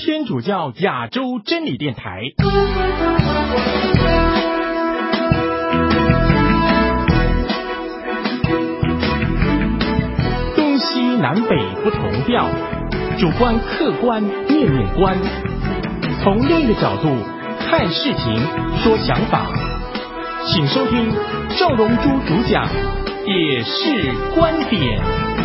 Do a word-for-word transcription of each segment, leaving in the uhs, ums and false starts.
天主教亚洲真理电台。东西南北不同调，主观客观面面观，从另一个角度看事情说想法。请收听赵荣珠主讲也是观点。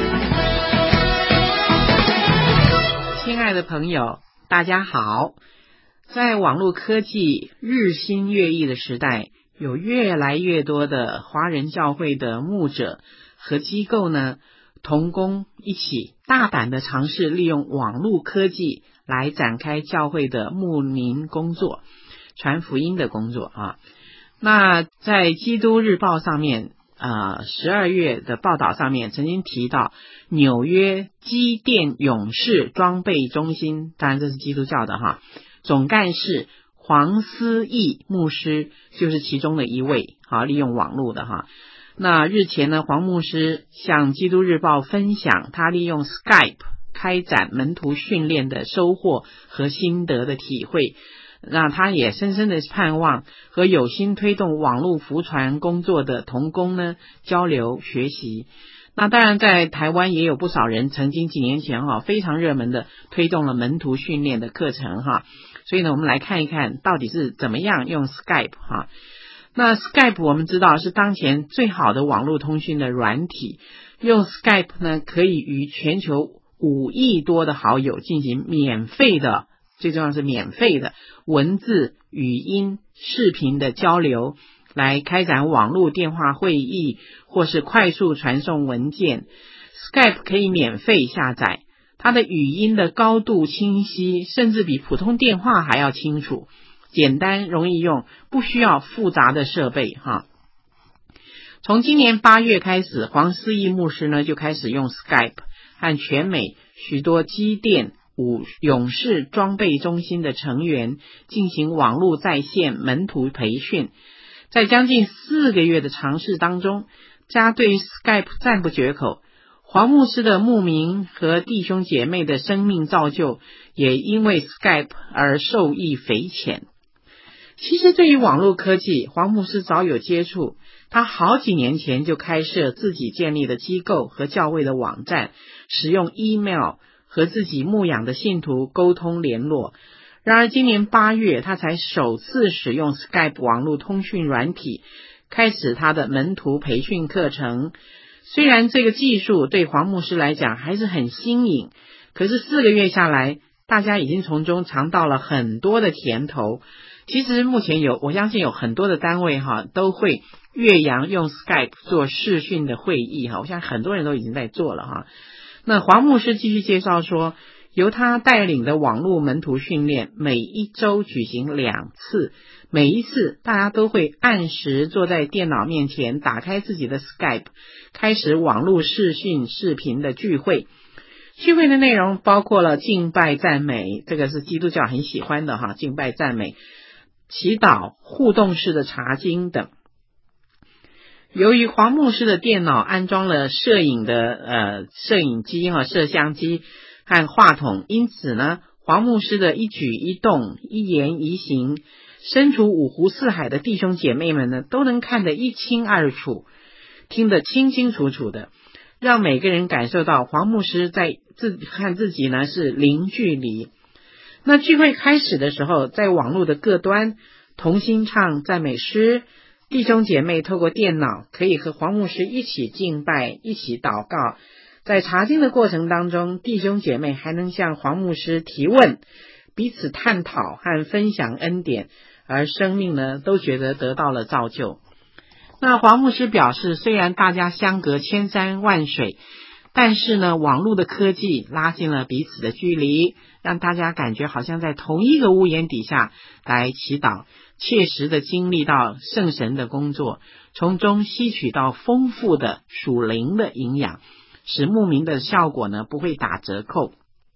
亲爱的朋友，大家好。在网络科技日新月异的时代，有越来越多的华人教会的牧者和机构呢，同工一起大胆的尝试利用网络科技来展开教会的牧民工作、传福音的工作啊。那在基督日报上面呃，十二月的报道上面曾经提到纽约机电勇士装备中心，当然这是基督教的哈，总干事黄思义牧师就是其中的一位，好，利用网络的哈。那日前呢，黄牧师向基督日报分享他利用 Skype 开展门徒训练的收获和心得的体会。那他也深深的盼望和有心推动网络福传工作的同工呢交流学习。那当然在台湾也有不少人曾经几年前哈非常热门的推动了门徒训练的课程哈，所以呢我们来看一看到底是怎么样用 Skype 哈。那 Skype 我们知道是当前最好的网络通讯的软体，用 Skype 呢可以与全球五亿多的好友进行免费的，最重要是免费的文字、语音、视频的交流，来开展网络电话会议或是快速传送文件。 Skype 可以免费下载，它的语音的高度清晰，甚至比普通电话还要清楚，简单容易用，不需要复杂的设备哈。从今年八月开始，黄思义牧师呢就开始用 Skype 和全美许多机电勇士装备中心的成员进行网络在线门徒培训。在将近四个月的尝试当中，家对 Skype 赞不绝口，黄牧师的牧民和弟兄姐妹的生命造就也因为 Skype 而受益匪浅。其实对于网络科技，黄牧师早有接触，他好几年前就开设自己建立的机构和教会的网站，使用 email和自己牧养的信徒沟通联络。然而今年八月，他才首次使用 Skype 网络通讯软体，开始他的门徒培训课程。虽然这个技术对黄牧师来讲还是很新颖，可是四个月下来，大家已经从中尝到了很多的甜头。其实目前有，我相信有很多的单位哈都会越洋用 Skype 做视讯的会议哈，我相信很多人都已经在做了哈。那黄牧师继续介绍说，由他带领的网络门徒训练每一周举行两次，每一次大家都会按时坐在电脑面前，打开自己的 Skype， 开始网络视讯视频的聚会。聚会的内容包括了敬拜赞美，这个是基督教很喜欢的哈，敬拜赞美、祈祷、互动式的查经等。由于黄牧师的电脑安装了摄影的呃摄影机和摄像机和话筒，因此呢，黄牧师的一举一动、一言一行，身处五湖四海的弟兄姐妹们呢，都能看得一清二楚，听得清清楚楚的，让每个人感受到黄牧师在自看自己呢是零距离。那聚会开始的时候，在网络的各端同心唱赞美诗，弟兄姐妹透过电脑可以和黄牧师一起敬拜，一起祷告。在查经的过程当中，弟兄姐妹还能向黄牧师提问，彼此探讨和分享恩典，而生命呢都觉得得到了造就。那黄牧师表示，虽然大家相隔千山万水，但是呢网络的科技拉近了彼此的距离，让大家感觉好像在同一个屋檐底下来祈祷，切实的经历到圣神的工作，从中吸取到丰富的属灵的营养，使牧民的效果呢不会打折扣。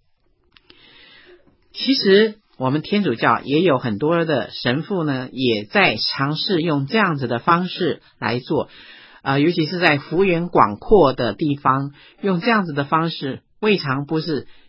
其实我们天主教也有很多的神父呢也在尝试用这样子的方式来做，呃，尤其是在幅员广阔的地方，用这样子的方式未尝不是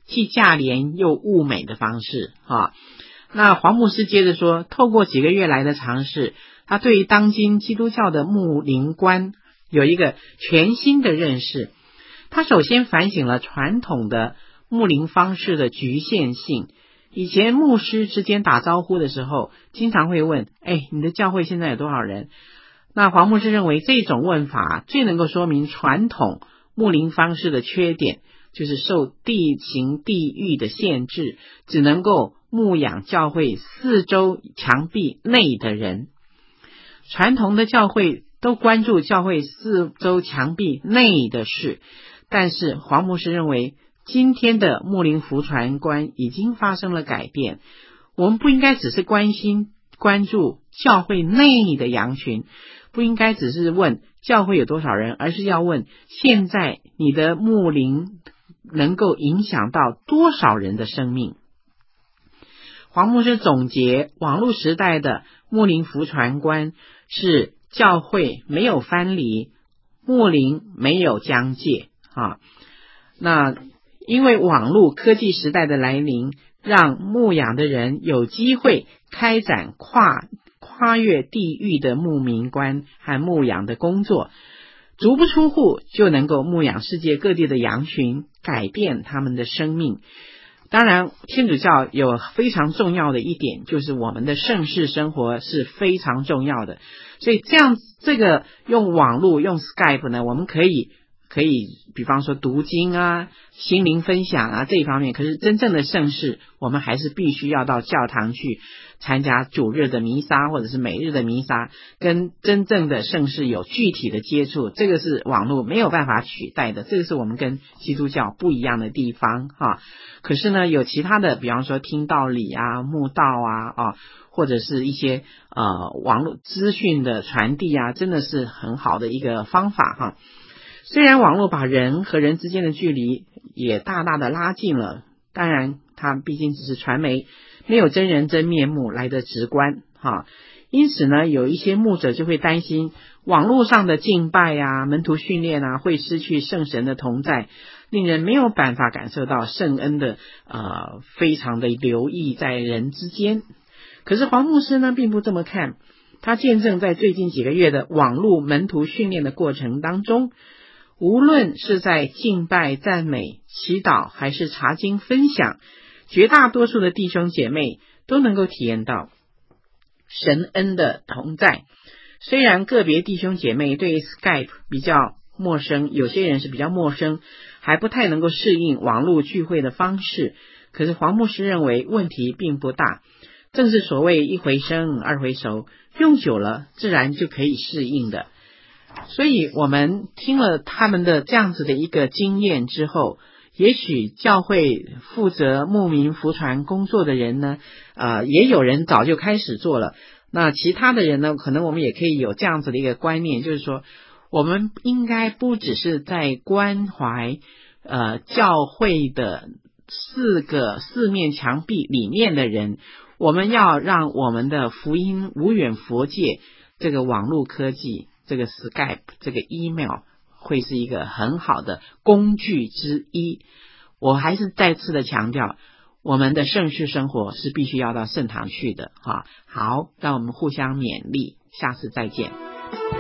既价廉又物美的方式啊。那黄牧师接着说，透过几个月来的尝试，他对于当今基督教的牧灵观有一个全新的认识。他首先反省了传统的牧灵方式的局限性。以前牧师之间打招呼的时候，经常会问，哎，你的教会现在有多少人？那黄牧师认为这种问法最能够说明传统牧灵方式的缺点，就是受地形地域的限制，只能够牧养教会四周墙壁内的人。传统的教会都关注教会四周墙壁内的事，但是黄牧师认为今天的牧灵福传观已经发生了改变，我们不应该只是关心关注教会内的羊群，不应该只是问教会有多少人，而是要问现在你的牧灵能够影响到多少人的生命。黄牧师总结网络时代的牧灵福传观是教会没有藩篱，牧灵没有疆界啊。那因为网络科技时代的来临，让牧养的人有机会开展跨跨越地域的牧民观和牧养的工作，足不出户就能够牧养世界各地的羊群，改变他们的生命。当然天主教有非常重要的一点，就是我们的圣事生活是非常重要的，所以这样这个用网络用 Skype 呢，我们可以可以比方说读经啊、心灵分享啊这一方面，可是真正的圣事我们还是必须要到教堂去参加主日的弥撒或者是每日的弥撒，跟真正的圣事有具体的接触，这个是网络没有办法取代的，这个是我们跟基督教不一样的地方哈。可是呢，有其他的比方说听道理啊、慕道啊啊，或者是一些呃网络资讯的传递啊，真的是很好的一个方法哈。虽然网络把人和人之间的距离也大大的拉近了，当然它毕竟只是传媒，没有真人真面目来的直观哈。因此呢，有一些牧者就会担心网络上的敬拜啊、门徒训练啊，会失去圣神的同在，令人没有办法感受到圣恩的呃非常的留意在人之间。可是黄牧师呢并不这么看，他见证在最近几个月的网络门徒训练的过程当中，无论是在敬拜、赞美、祈祷还是查经分享，绝大多数的弟兄姐妹都能够体验到神恩的同在。虽然个别弟兄姐妹对 Skype 比较陌生，有些人是比较陌生，还不太能够适应网络聚会的方式，可是黄牧师认为问题并不大，正是所谓一回生二回熟，用久了自然就可以适应的。所以我们听了他们的这样子的一个经验之后，也许教会负责牧民福传工作的人呢，呃，也有人早就开始做了。那其他的人呢，可能我们也可以有这样子的一个观念，就是说，我们应该不只是在关怀呃教会的四个四面墙壁里面的人，我们要让我们的福音无远弗届，这个网络科技，这个 Skype， 这个 email 会是一个很好的工具之一。我还是再次的强调，我们的圣事生活是必须要到圣堂去的哈。好，让我们互相勉励，下次再见。